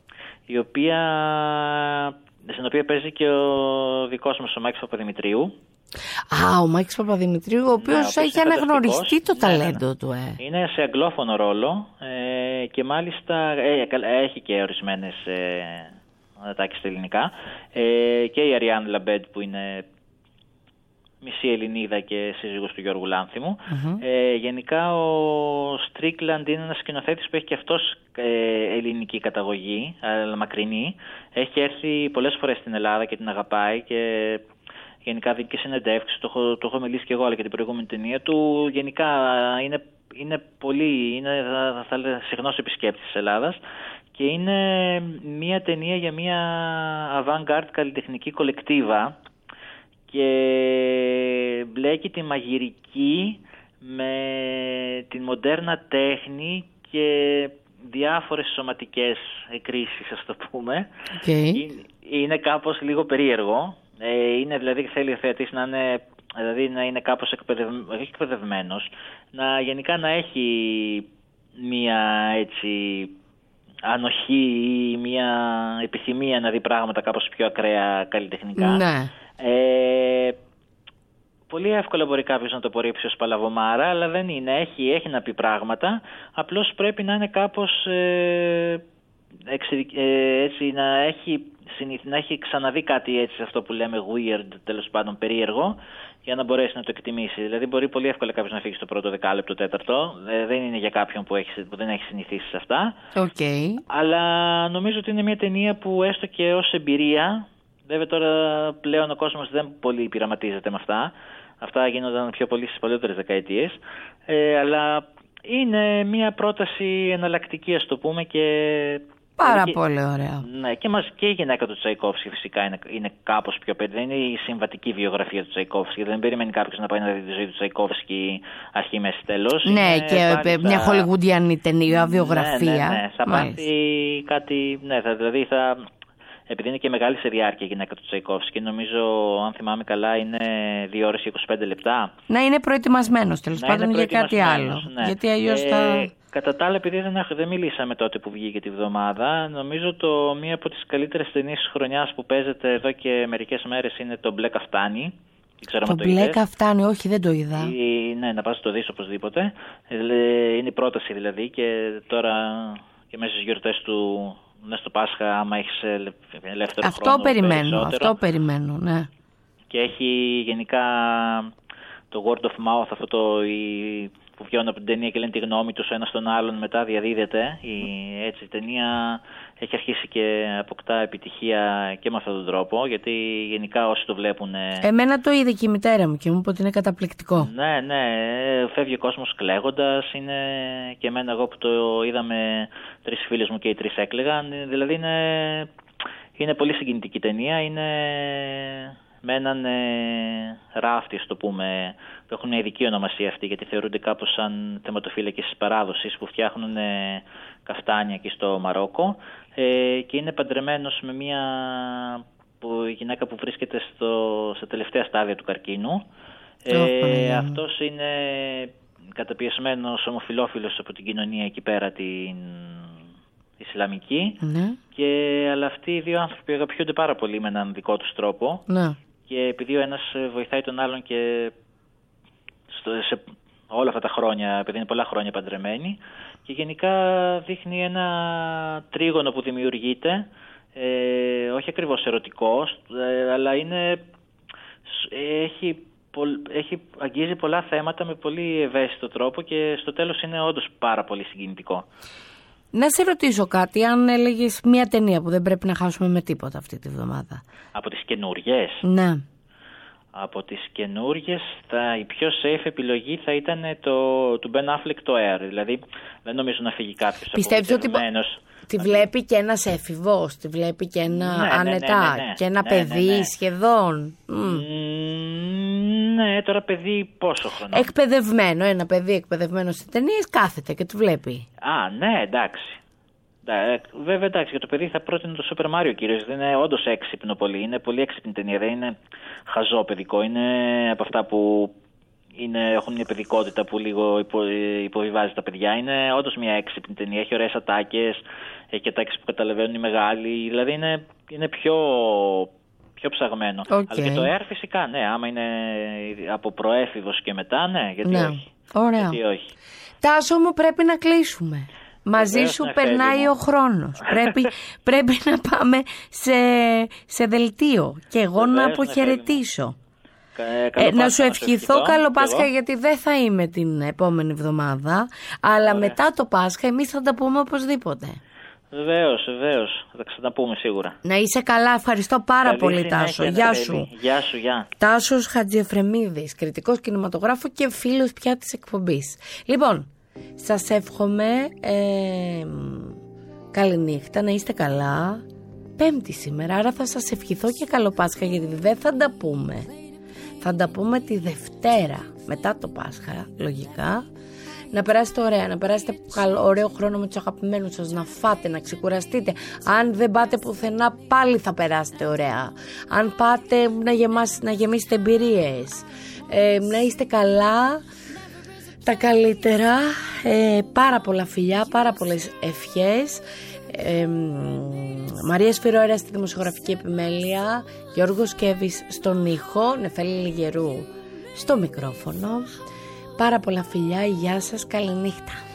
Speaker 7: στην οποία παίζει και ο δικός μας ο Μάκης Παπαδημητρίου.
Speaker 2: Ο Μάκης Παπαδημητρίου, ο οποίος έχει αναγνωριστεί το ταλέντο του.
Speaker 7: Είναι σε αγγλόφωνο ρόλο και μάλιστα έχει και ορισμένες ατάκες στα ελληνικά. Και η Αριάν Λαμπέντ που είναι μισή Ελληνίδα και σύζυγος του Γιώργου Λάνθιμου. Γενικά ο Στρίκλαντ είναι ένας σκηνοθέτης που έχει και αυτός ελληνική καταγωγή, αλλά μακρινή. Έχει έρθει πολλές φορές στην Ελλάδα και την αγαπάει και γενικά δίνει και συνεντεύξεις, το έχω μιλήσει και εγώ, αλλά και την προηγούμενη ταινία του. Γενικά είναι πολύ, θα λέω, συχνός επισκέπτης της Ελλάδας και είναι μια ταινία για μια avant-garde καλλιτεχνική κολεκτίβα και μπλέκει τη μαγειρική με την μοντέρνα τέχνη και διάφορες σωματικές εκκρίσεις, ας το πούμε. Είναι κάπως λίγο περίεργο. Είναι δηλαδή, θέλει ο θεατής να είναι κάπως εκπαιδευμένος, γενικά να έχει μία έτσι ανοχή ή μία επιθυμία να δει πράγματα κάπως πιο ακραία καλλιτεχνικά.
Speaker 2: Ναι.
Speaker 7: Πολύ εύκολα μπορεί κάποιος να το απορρίψει ως παλαβομάρα, αλλά δεν είναι. Έχει να πει πράγματα, απλώς πρέπει να είναι κάπως έτσι, να έχει ξαναδεί κάτι έτσι, αυτό που λέμε weird, τέλος πάντων περίεργο, για να μπορέσει να το εκτιμήσει. Δηλαδή μπορεί πολύ εύκολα κάποιος να φύγει στο πρώτο δεκάλεπτο, τέταρτο. Δεν είναι για κάποιον που δεν έχει συνηθίσει σε αυτά.
Speaker 2: Okay.
Speaker 7: Αλλά νομίζω ότι είναι μια ταινία που έστω και ως εμπειρία Βέβαια τώρα πλέον ο κόσμος δεν πολύ πειραματίζεται με αυτά. Αυτά γίνονταν πιο πολύ στις παλαιότερες δεκαετίες. Αλλά είναι μια πρόταση εναλλακτική, ας το πούμε, και...
Speaker 2: Πάρα πολύ ωραία.
Speaker 7: Ναι, και η γυναίκα του Τσαϊκόφσκι φυσικά είναι κάπως πιο περίπου. Δεν είναι η συμβατική βιογραφία του Τσαϊκόφσκι. Γιατί δεν περιμένει κάποιος να πάει να δει τη ζωή του Τσαϊκόφσκι αρχή, μέση, τέλος.
Speaker 2: Ναι, και μια χολιγουντιανή ταινία, βιογραφία.
Speaker 7: Ναι. Θα πάθει κάτι. Ναι, δηλαδή επειδή είναι και μεγάλη σε διάρκεια η γυναίκα του Τσαϊκόφσκι, νομίζω, αν θυμάμαι καλά, είναι 2 ώρες και 25 λεπτά.
Speaker 2: Να είναι προετοιμασμένος τέλος πάντων για κάτι άλλο.
Speaker 7: Ναι.
Speaker 2: Γιατί αλλιώς θα.
Speaker 7: Κατά τα άλλα, επειδή δεν μιλήσαμε τότε που βγήκε τη βδομάδα, νομίζω μία από τις καλύτερες ταινίες της χρονιάς που παίζεται εδώ και μερικές μέρες είναι το Μπλε Καφτάνι.
Speaker 2: Το Μπλε Καφτάνι, όχι, δεν το είδα.
Speaker 7: Ναι, να πας το δεις οπωσδήποτε. Είναι η πρόταση δηλαδή, και τώρα και μέσα στις γιορτές του. Ναι, στο Πάσχα, άμα έχεις ελεύθερο χρόνο. Αυτό περιμένω, ναι. Και έχει γενικά το word of mouth, αυτό που βγαίνουν από την ταινία και λένε τη γνώμη τους ο ένας στον άλλον, μετά διαδίδεται. Έτσι η ταινία έχει αρχίσει και αποκτά επιτυχία και με αυτόν τον τρόπο, γιατί γενικά όσοι το βλέπουν...
Speaker 2: Εμένα το είδε και η μητέρα μου και μου είπε ότι είναι καταπληκτικό.
Speaker 7: Ναι, φεύγει ο κόσμος κλαίγοντας, και εμένα εγώ που το είδαμε 3 φίλες μου και οι 3 έκλαιγαν, δηλαδή είναι πολύ συγκινητική ταινία, είναι με έναν ράφτη, ας το πούμε, που έχουν μια ειδική ονομασία αυτή, γιατί θεωρούνται κάπως σαν θεματοφύλακες της παράδοσης, που φτιάχνουν καφτάνια εκεί στο Μαρόκο, και είναι παντρεμένος με μια γυναίκα που βρίσκεται στα τελευταία στάδια του καρκίνου. Αυτός είναι καταπιεσμένος ομοφυλόφιλος από την κοινωνία εκεί πέρα, την Ισλαμική, αλλά αυτοί οι δύο άνθρωποι αγαπιούνται πάρα πολύ με έναν δικό τους τρόπο, και επειδή ο ένας βοηθάει τον άλλον και σε όλα αυτά τα χρόνια, επειδή είναι πολλά χρόνια παντρεμένοι, και γενικά δείχνει ένα τρίγωνο που δημιουργείται, όχι ακριβώς ερωτικός, αλλά αγγίζει πολλά θέματα με πολύ ευαίσθητο τρόπο, και στο τέλος είναι όντως πάρα πολύ συγκινητικό.
Speaker 2: Να σε ρωτήσω κάτι, αν έλεγες μια ταινία που δεν πρέπει να χάσουμε με τίποτα αυτή τη βδομάδα.
Speaker 7: Από τις καινούριες?
Speaker 2: Ναι.
Speaker 7: Από τις καινούριες η πιο safe επιλογή θα ήταν του Ben Affleck, το Air. Δηλαδή δεν νομίζω να φύγει κάποιος.
Speaker 2: Πιστεύεις ότι τη βλέπει και ένας έφηβος, τη βλέπει και ένα άνετα, και ένα παιδί σχεδόν?
Speaker 7: Ναι, τώρα παιδί πόσο χρόνο?
Speaker 2: Εκπαιδευμένο, ένα παιδί εκπαιδευμένο σε ταινίες κάθεται και τη βλέπει.
Speaker 7: Ναι, εντάξει. Βέβαια, εντάξει, για το παιδί θα πρότεινε το Super Mario κυρίως. Είναι όντως έξυπνο πολύ. Είναι πολύ έξυπνη ταινία. Δεν είναι χαζό παιδικό. Είναι από αυτά που έχουν μια παιδικότητα που λίγο υποβιβάζει τα παιδιά. Είναι όντως μια έξυπνη ταινία. Έχει ωραίες ατάκες. Έχει ατάκες που καταλαβαίνουν οι μεγάλοι. Δηλαδή είναι πιο ψαγμένο. Αλλά και το Air φυσικά, ναι. Άμα είναι από προέφηβος και μετά, ναι. Γιατί όχι?
Speaker 2: Ωραία.
Speaker 7: Γιατί όχι?
Speaker 2: Τάσο μου, πρέπει να κλείσουμε. Μαζί σου περνάει ο χρόνος. Πρέπει να πάμε σε δελτίο και εγώ να αποχαιρετήσω. Να σου ευχηθώ καλό Πάσχα, γιατί δεν θα είμαι την επόμενη εβδομάδα, αλλά μετά το Πάσχα εμείς θα τα πούμε οπωσδήποτε.
Speaker 7: Βεβαίως, θα τα ξαναπούμε σίγουρα.
Speaker 2: Να είσαι καλά, ευχαριστώ πάρα πολύ, Τάσο. Γεια σου.
Speaker 7: Γεια.
Speaker 2: Τάσος Χατζιεφρεμίδης, κριτικός κινηματογράφου και φίλος πια της εκπομπής. Λοιπόν, σας εύχομαι καληνύχτα, να είστε καλά. Πέμπτη σήμερα, άρα θα σας ευχηθώ και καλό Πάσχα, γιατί δεν θα τα πούμε. Θα τα πούμε τη Δευτέρα, μετά το Πάσχα, λογικά. Να περάσετε ωραία, να περάσετε ωραίο χρόνο με τους αγαπημένους σας, να φάτε, να ξεκουραστείτε. Αν δεν πάτε πουθενά, πάλι θα περάσετε ωραία. Αν πάτε να γεμίσετε εμπειρίες, να είστε καλά, τα καλύτερα, πάρα πολλά φιλιά, πάρα πολλές ευχές. Μαρία Σφυροέρα στη δημοσιογραφική επιμέλεια, Γιώργος Κέβης στον ήχο, Νεφέλη Λιγερού στο μικρόφωνο. Πάρα πολλά φιλιά, γεια σας, καληνύχτα.